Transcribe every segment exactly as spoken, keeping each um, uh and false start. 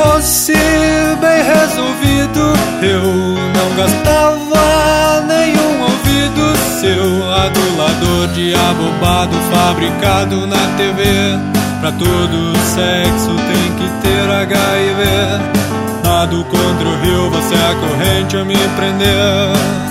fosse bem resolvido, eu não gastava nenhum ouvido. Seu adulador de abobado fabricado na T V. Pra todo sexo tem que ter H I V. Nado contra o rio, você é a corrente a me prender.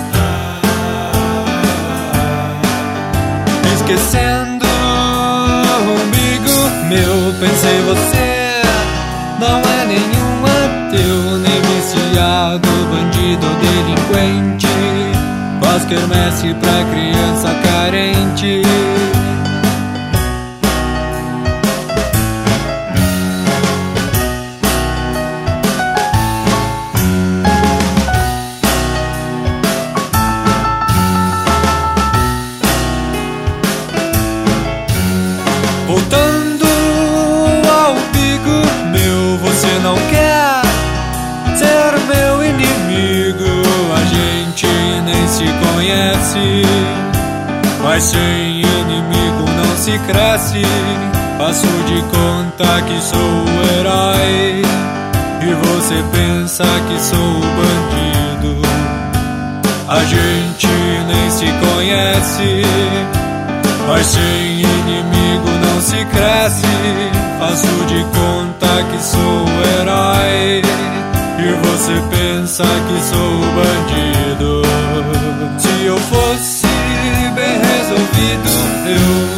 Esquecendo o umbigo meu, pensei você não é nenhum ateu, nem viciado, bandido ou delinquente. Faz quermesse pra criança carente. Voltando ao umbigo meu, você não quer ser meu inimigo. A gente nem se conhece, mas sem inimigo não se cresce. Faço de conta que sou o herói e você pensa que sou o bandido. A gente nem se conhece, mas sem inimigo não se cresce. Faço de conta que sou o herói e você pensa que sou o bandido. Se eu fosse bem resolvido, eu